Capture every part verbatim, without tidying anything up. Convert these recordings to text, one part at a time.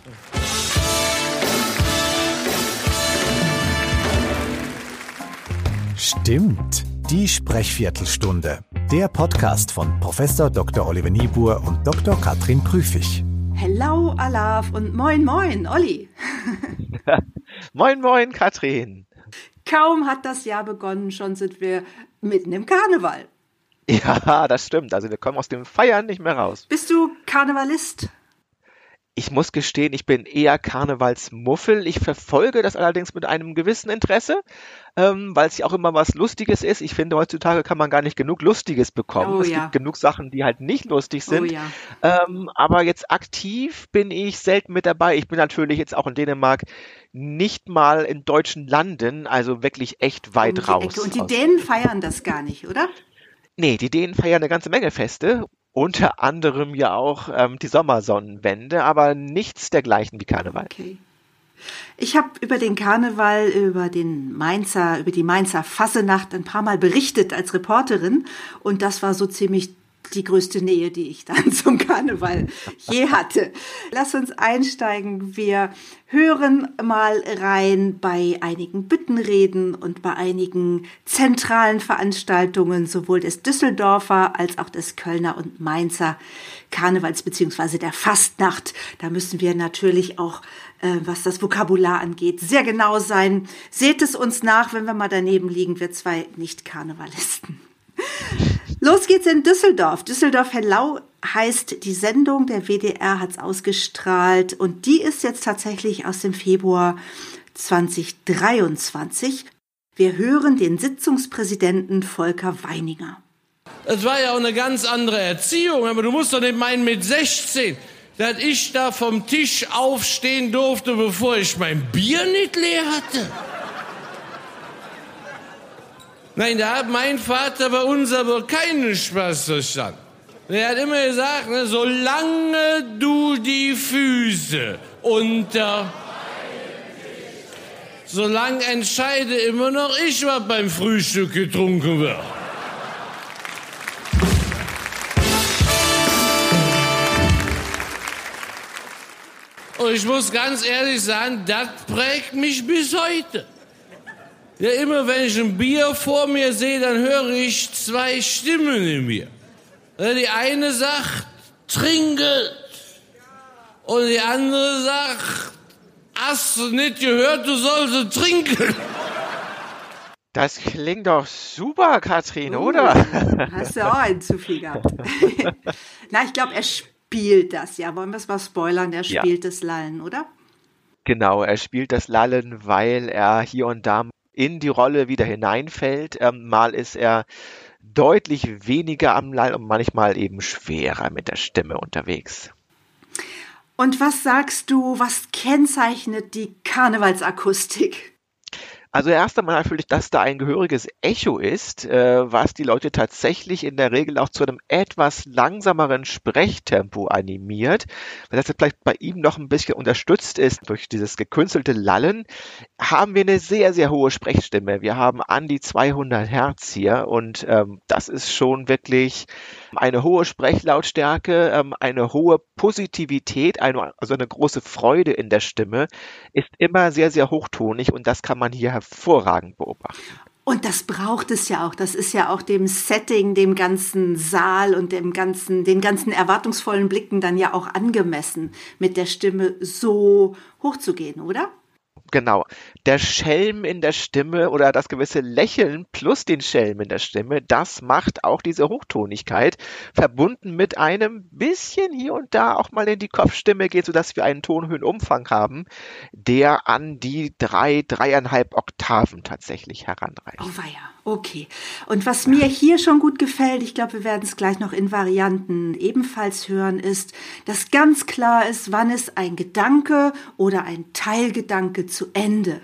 Stimmt, die Sprechviertelstunde. Der Podcast von Professor Doktor Oliver Niebuhr und Doktor Katrin Prüfig. Hello, Alaf und moin, moin, Olli. Moin, moin, Katrin. Kaum hat das Jahr begonnen, schon sind wir mitten im Karneval. Ja, das stimmt. Also wir kommen aus dem Feiern nicht mehr raus. Bist du Karnevalist? Ich muss gestehen, ich bin eher Karnevalsmuffel. Ich verfolge das allerdings mit einem gewissen Interesse, ähm, weil es ja auch immer was Lustiges ist. Ich finde, heutzutage kann man gar nicht genug Lustiges bekommen. Oh, es ja. gibt genug Sachen, die halt nicht lustig sind. Oh, ja. ähm, aber jetzt aktiv bin ich selten mit dabei. Ich bin natürlich jetzt auch in Dänemark nicht mal in deutschen Landen, also wirklich echt weit Um die raus. Ecke. Und die aus- Dänen feiern das gar nicht, oder? Nee, die Dänen feiern eine ganze Menge Feste. Unter anderem ja auch ähm, die Sommersonnenwende, aber nichts dergleichen wie Karneval. Okay. Ich habe über den Karneval, über den Mainzer, über die Mainzer Fassenacht ein paar Mal berichtet als Reporterin und das war so ziemlich die größte Nähe, die ich dann zum Karneval je hatte. Lass uns einsteigen. Wir hören mal rein bei einigen Büttenreden und bei einigen zentralen Veranstaltungen sowohl des Düsseldorfer als auch des Kölner und Mainzer Karnevals bzw. der Fastnacht. Da müssen wir natürlich auch, äh, was das Vokabular angeht, sehr genau sein. Seht es uns nach, wenn wir mal daneben liegen, wir zwei Nicht-Karnevalisten. Los geht's in Düsseldorf. Düsseldorf-Hellau heißt die Sendung, der W D R hat's ausgestrahlt und die ist jetzt tatsächlich aus dem Februar zwanzig dreiundzwanzig. Wir hören den Sitzungspräsidenten Volker Weininger. Es war ja auch eine ganz andere Erziehung, aber du musst doch nicht meinen mit sechzehn, dass ich da vom Tisch aufstehen durfte, bevor ich mein Bier nicht leer hatte. Nein, da hat mein Vater bei uns aber keinen Spaß verstanden. Er hat immer gesagt, ne, solange du die Füße unter... Solange entscheide immer noch ich, was beim Frühstück getrunken wird. Und ich muss ganz ehrlich sagen, das prägt mich bis heute. Ja, immer wenn ich ein Bier vor mir sehe, dann höre ich zwei Stimmen in mir. Ja, die eine sagt, trinke. Und die andere sagt, hast du nicht gehört, du sollst trinken. Das klingt doch super, Katrin, Uh, oder? Hast du auch einen zu viel gehabt. Na, ich glaube, er spielt das. Ja, wollen wir es mal spoilern? Er Ja. spielt das Lallen, oder? Genau, er spielt das Lallen, weil er hier und da in die Rolle wieder hineinfällt. Ähm, mal ist er deutlich weniger am Lallen und manchmal eben schwerer mit der Stimme unterwegs. Und was sagst du, was kennzeichnet die Karnevalsakustik? Also erst einmal natürlich, dass da ein gehöriges Echo ist, äh, was die Leute tatsächlich in der Regel auch zu einem etwas langsameren Sprechtempo animiert. Wenn das jetzt vielleicht bei ihm noch ein bisschen unterstützt ist durch dieses gekünstelte Lallen, haben wir eine sehr, sehr hohe Sprechstimme. Wir haben an die zweihundert Hertz hier und ähm, das ist schon wirklich eine hohe Sprechlautstärke, ähm, eine hohe Positivität, eine, also eine große Freude in der Stimme, ist immer sehr, sehr hochtonig und das kann man hier hervorragend beobachten. Und das braucht es ja auch. Das ist ja auch dem Setting, dem ganzen Saal und dem ganzen, den ganzen erwartungsvollen Blicken dann ja auch angemessen, mit der Stimme so hoch zu gehen, oder? Genau. Der Schelm in der Stimme oder das gewisse Lächeln plus den Schelm in der Stimme, das macht auch diese Hochtonigkeit, verbunden mit einem bisschen hier und da auch mal in die Kopfstimme geht, sodass wir einen Tonhöhenumfang haben, der an die drei, dreieinhalb Oktaven tatsächlich heranreicht. Oh weia, okay. Und was mir hier schon gut gefällt, ich glaube, wir werden es gleich noch in Varianten ebenfalls hören, ist, dass ganz klar ist, wann ist ein Gedanke oder ein Teilgedanke zu Ende.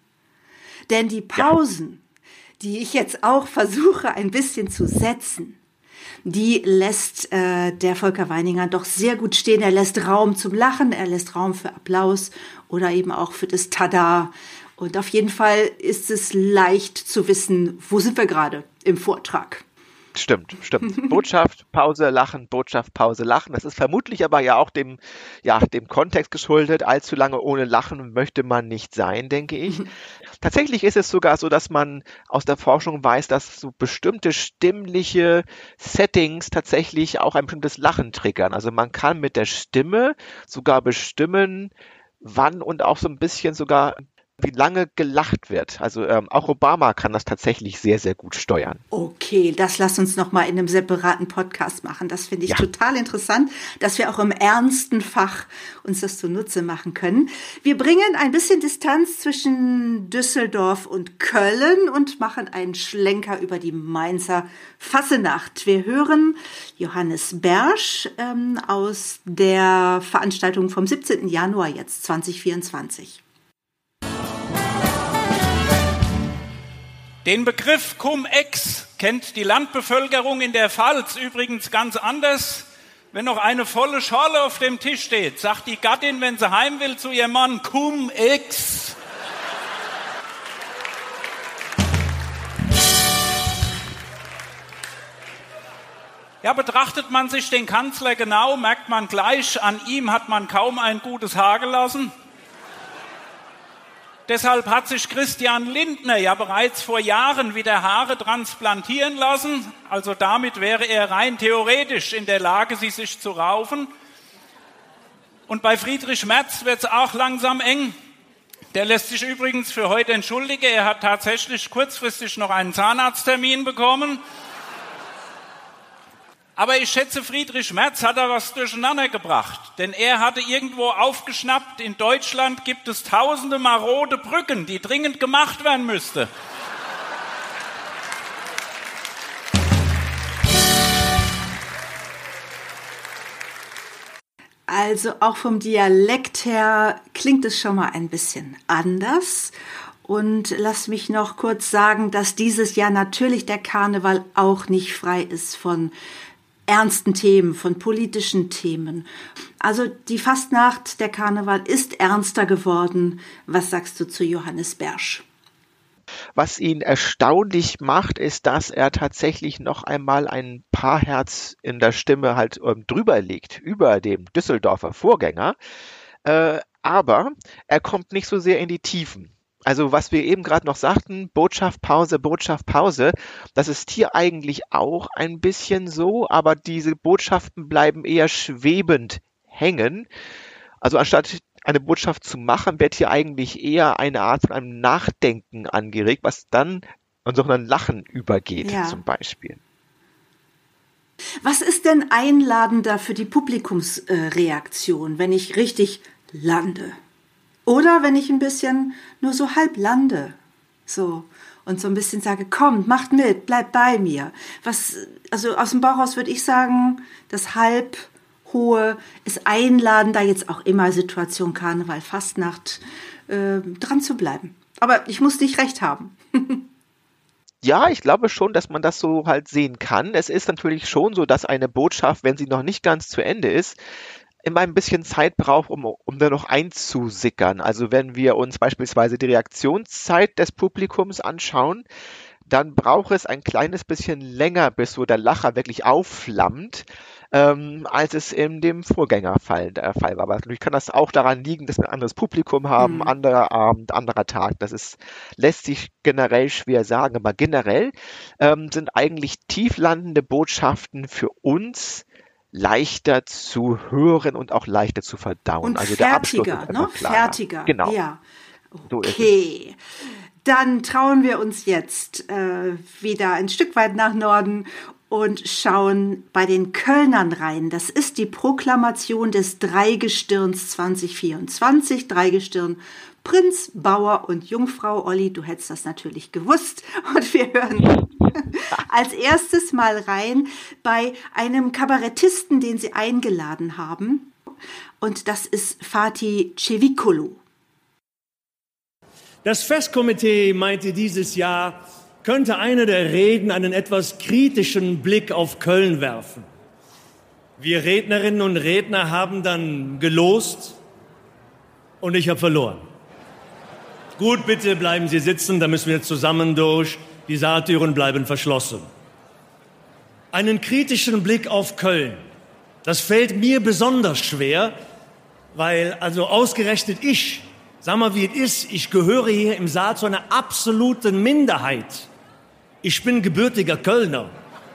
Denn die Pausen, die ich jetzt auch versuche ein bisschen zu setzen, die lässt äh, der Volker Weininger doch sehr gut stehen. Er lässt Raum zum Lachen, er lässt Raum für Applaus oder eben auch für das Tada. Und auf jeden Fall ist es leicht zu wissen, wo sind wir gerade im Vortrag. Stimmt, stimmt. Botschaft, Pause, Lachen, Botschaft, Pause, Lachen. Das ist vermutlich aber ja auch dem, ja, dem Kontext geschuldet. Allzu lange ohne Lachen möchte man nicht sein, denke ich. Tatsächlich ist es sogar so, dass man aus der Forschung weiß, dass so bestimmte stimmliche Settings tatsächlich auch ein bestimmtes Lachen triggern. Also man kann mit der Stimme sogar bestimmen, wann und auch so ein bisschen sogar wie lange gelacht wird. Also ähm, auch Obama kann das tatsächlich sehr, sehr gut steuern. Okay, das lass uns noch mal in einem separaten Podcast machen. Das finde ich Ja. total interessant, dass wir auch im ernsten Fach uns das zunutze machen können. Wir bringen ein bisschen Distanz zwischen Düsseldorf und Köln und machen einen Schlenker über die Mainzer Fassenacht. Wir hören Johannes Bersch ähm, aus der Veranstaltung vom siebzehnten Januar jetzt, zwanzig vierundzwanzig. Den Begriff Cum-Ex kennt die Landbevölkerung in der Pfalz übrigens ganz anders. Wenn noch eine volle Schorle auf dem Tisch steht, sagt die Gattin, wenn sie heim will, zu ihrem Mann, Cum-Ex. Ja, betrachtet man sich den Kanzler genau, merkt man gleich, an ihm hat man kaum ein gutes Haar gelassen. Deshalb hat sich Christian Lindner ja bereits vor Jahren wieder Haare transplantieren lassen. Also damit wäre er rein theoretisch in der Lage, sie sich zu raufen. Und bei Friedrich Merz wird es auch langsam eng. Der lässt sich übrigens für heute entschuldigen. Er hat tatsächlich kurzfristig noch einen Zahnarzttermin bekommen. Aber ich schätze, Friedrich Merz hat da was durcheinander gebracht. Denn er hatte irgendwo aufgeschnappt, in Deutschland gibt es tausende marode Brücken, die dringend gemacht werden müssten. Also auch vom Dialekt her klingt es schon mal ein bisschen anders. Und lass mich noch kurz sagen, dass dieses Jahr natürlich der Karneval auch nicht frei ist von ernsten Themen, von politischen Themen. Also die Fastnacht, der Karneval ist ernster geworden. Was sagst du zu Johannes Bersch? Was ihn erstaunlich macht, ist, dass er tatsächlich noch einmal ein paar Herz in der Stimme halt ähm, drüber liegt, über dem Düsseldorfer Vorgänger. Äh, aber er kommt nicht so sehr in die Tiefen. Also was wir eben gerade noch sagten, Botschaft, Pause, Botschaft, Pause, das ist hier eigentlich auch ein bisschen so, aber diese Botschaften bleiben eher schwebend hängen. Also anstatt eine Botschaft zu machen, wird hier eigentlich eher eine Art von einem Nachdenken angeregt, was dann in so ein Lachen übergeht, Ja. zum Beispiel. Was ist denn einladender für die Publikumsreaktion, wenn ich richtig lande? Oder wenn ich ein bisschen nur so halb lande, so, und so ein bisschen sage, kommt, macht mit, bleibt bei mir. Was, also aus dem Bauch raus würde ich sagen, das halb hohe ist einladender, jetzt auch immer Situation Karneval, Fastnacht, äh, dran zu bleiben. Aber ich muss nicht recht haben. Ja, ich glaube schon, dass man das so halt sehen kann. Es ist natürlich schon so, dass eine Botschaft, wenn sie noch nicht ganz zu Ende ist, immer ein bisschen Zeit braucht, um, um da noch einzusickern. Also wenn wir uns beispielsweise die Reaktionszeit des Publikums anschauen, dann braucht es ein kleines bisschen länger, bis so der Lacher wirklich aufflammt, ähm, als es in dem Vorgängerfall der Fall war. Aber natürlich kann das auch daran liegen, dass wir ein anderes Publikum haben, Mhm. anderer Abend, anderer Tag. Das ist, lässt sich generell schwer sagen. Aber generell ähm, sind eigentlich tieflandende Botschaften für uns leichter zu hören und auch leichter zu verdauen. Und also der Abschluss fertiger, ist ne? einfach klarer. Fertiger. Genau. Ja. So ist Okay. Dann trauen wir uns jetzt äh, wieder ein Stück weit nach Norden und schauen bei den Kölnern rein. Das ist die Proklamation des Dreigestirns zwanzig vierundzwanzig. Dreigestirn Prinz, Bauer und Jungfrau. Olli, du hättest das natürlich gewusst. Und wir hören als erstes mal rein bei einem Kabarettisten, den sie eingeladen haben. Und das ist Fatih Cevicolu. Das Festkomitee meinte, dieses Jahr könnte eine der Reden einen etwas kritischen Blick auf Köln werfen. Wir Rednerinnen und Redner haben dann gelost und ich habe verloren. Gut, bitte bleiben Sie sitzen, da müssen wir zusammen durch. Die Saaltüren bleiben verschlossen. einen kritischen Blick auf Köln. Das fällt mir besonders schwer, weil also ausgerechnet ich, sag mal wie es ist, ich gehöre hier im Saal zu einer absoluten Minderheit. Ich bin gebürtiger Kölner.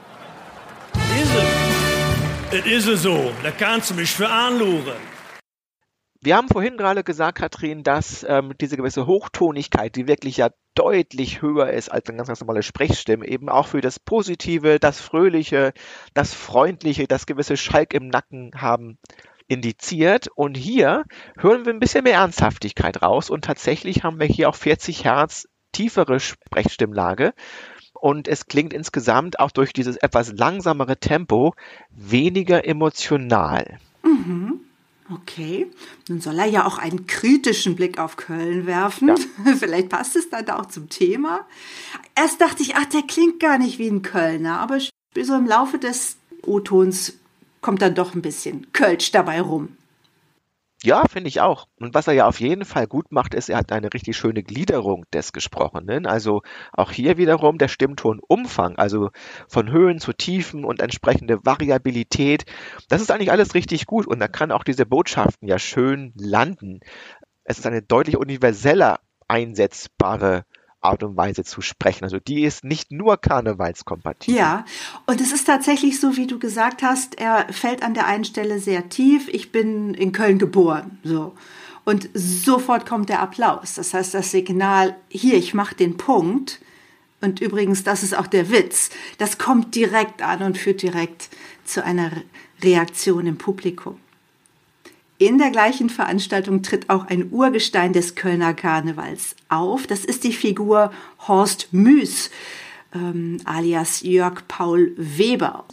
Ist es? Es ist es so, da kannst du mich für anluren. Wir haben vorhin gerade gesagt, Katrin, dass ähm, diese gewisse Hochtonigkeit, die wirklich ja deutlich höher ist als eine ganz, ganz normale Sprechstimme, eben auch für das Positive, das Fröhliche, das Freundliche, das gewisse Schalk im Nacken haben, indiziert. Und hier hören wir ein bisschen mehr Ernsthaftigkeit raus und tatsächlich haben wir hier auch vierzig Hertz tiefere Sprechstimmlage. Und es klingt insgesamt auch durch dieses etwas langsamere Tempo weniger emotional. Mhm. Okay, nun soll er ja auch einen kritischen Blick auf Köln werfen. Ja. Vielleicht passt es dann auch zum Thema. Erst dachte ich, ach, der klingt gar nicht wie ein Kölner. Aber so im Laufe des O-Tons kommt dann doch ein bisschen Kölsch dabei rum. Ja, finde ich auch. Und was er ja auf jeden Fall gut macht, ist, er hat eine richtig schöne Gliederung des Gesprochenen. Also auch hier wiederum der Stimmtonumfang, also von Höhen zu Tiefen und entsprechende Variabilität. Das ist eigentlich alles richtig gut und da kann auch diese Botschaften ja schön landen. Es ist eine deutlich universeller einsetzbare Art und Weise zu sprechen. Also die ist nicht nur karnevalskompatibel. Ja, und es ist tatsächlich so, wie du gesagt hast, er fällt an der einen Stelle sehr tief. Ich bin in Köln geboren, so. Und sofort kommt der Applaus. Das heißt, das Signal, hier, ich mache den Punkt. Und übrigens, das ist auch der Witz. Das kommt direkt an und führt direkt zu einer Reaktion im Publikum. In der gleichen Veranstaltung tritt auch ein Urgestein des Kölner Karnevals auf. Das ist die Figur Horst Müß, ähm, alias Jörg Paul Weber.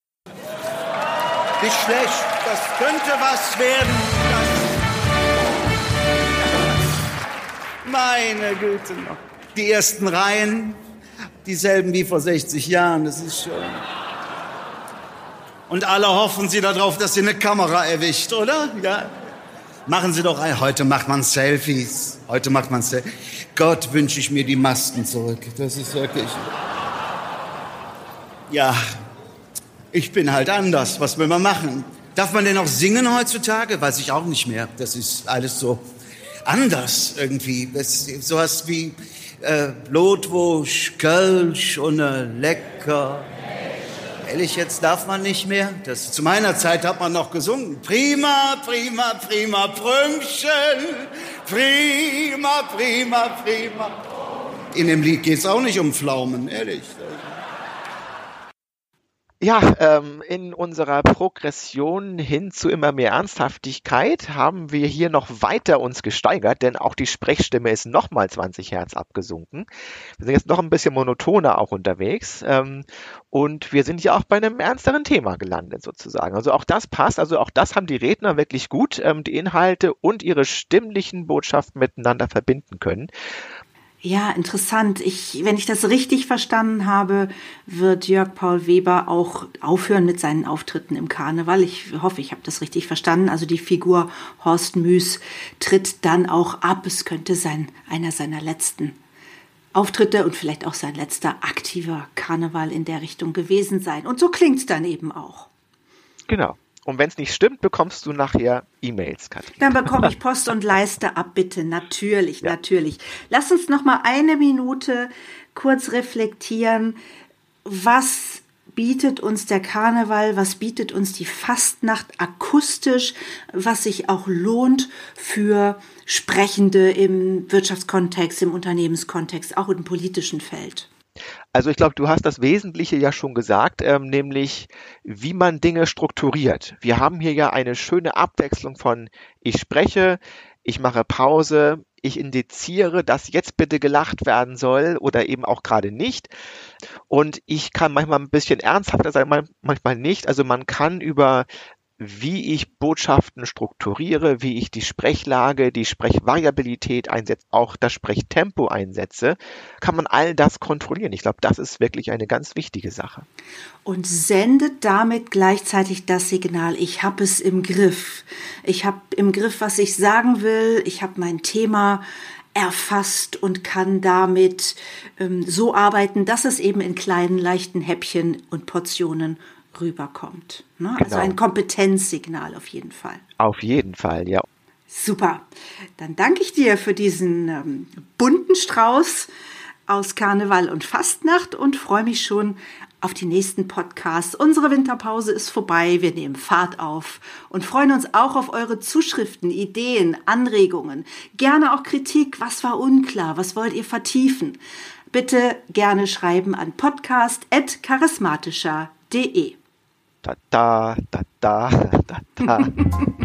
Nicht schlecht, das könnte was werden. Meine Güte, die ersten Reihen, dieselben wie vor sechzig Jahren, das ist schon... Und alle hoffen Sie darauf, dass Sie eine Kamera erwischt, oder? Ja. Machen Sie doch ein. Heute macht man Selfies. Heute macht man Selfies. Gott, wünsche ich mir die Masken zurück. Das ist wirklich... Ja, ich bin halt anders. Was will man machen? Darf man denn auch singen heutzutage? Weiß ich auch nicht mehr. Das ist alles so anders irgendwie. Das ist sowas wie äh, Blutwurst, Kölsch und äh, lecker... Ehrlich, jetzt darf man nicht mehr? Das, zu meiner Zeit hat man noch gesungen. Prima, prima, prima, Prümchen. Prima, prima, prima. In dem Lied geht es auch nicht um Pflaumen, ehrlich. Ja, ähm, in unserer Progression hin zu immer mehr Ernsthaftigkeit haben wir hier noch weiter uns gesteigert, denn auch die Sprechstimme ist nochmal zwanzig Hertz abgesunken. Wir sind jetzt noch ein bisschen monotoner auch unterwegs ähm, und wir sind ja auch bei einem ernsteren Thema gelandet sozusagen. Also auch das passt, also auch das haben die Redner wirklich gut, ähm, die Inhalte und ihre stimmlichen Botschaften miteinander verbinden können. Ja, interessant. Ich, wenn ich das richtig verstanden habe, wird Jörg Paul Weber auch aufhören mit seinen Auftritten im Karneval. Ich hoffe, ich habe das richtig verstanden. Also die Figur Horst Müß tritt dann auch ab. Es könnte sein einer seiner letzten Auftritte und vielleicht auch sein letzter aktiver Karneval in der Richtung gewesen sein. Und so klingt's dann eben auch. Genau. Und wenn es nicht stimmt, bekommst du nachher E-Mails, Katrin. Dann bekomme ich Post und Leiste ab, bitte. Natürlich, ja. natürlich. Lass uns noch mal eine Minute kurz reflektieren. Was bietet uns der Karneval? Was bietet uns die Fastnacht akustisch? Was sich auch lohnt für Sprechende im Wirtschaftskontext, im Unternehmenskontext, auch im politischen Feld? Also ich glaube, du hast das Wesentliche ja schon gesagt, ähm, nämlich wie man Dinge strukturiert. Wir haben hier ja eine schöne Abwechslung von ich spreche, ich mache Pause, ich indiziere, dass jetzt bitte gelacht werden soll oder eben auch gerade nicht. Und ich kann manchmal ein bisschen ernsthafter sein, manchmal nicht. Also man kann über wie ich Botschaften strukturiere, wie ich die Sprechlage, die Sprechvariabilität einsetze, auch das Sprechtempo einsetze, kann man all das kontrollieren. Ich glaube, das ist wirklich eine ganz wichtige Sache. Und sendet damit gleichzeitig das Signal, ich habe es im Griff. Ich habe im Griff, was ich sagen will. Ich habe mein Thema erfasst und kann damit ähm, so arbeiten, dass es eben in kleinen, leichten Häppchen und Portionen rüberkommt. Ne? Genau. Also ein Kompetenzsignal auf jeden Fall. Auf jeden Fall, ja. Super. Dann danke ich dir für diesen ähm, bunten Strauß aus Karneval und Fastnacht und freue mich schon auf die nächsten Podcasts. Unsere Winterpause ist vorbei, wir nehmen Fahrt auf und freuen uns auch auf eure Zuschriften, Ideen, Anregungen, gerne auch Kritik, was war unklar, was wollt ihr vertiefen. Bitte gerne schreiben an podcast at charismatischer punkt de. Da, da, da, da, da, da.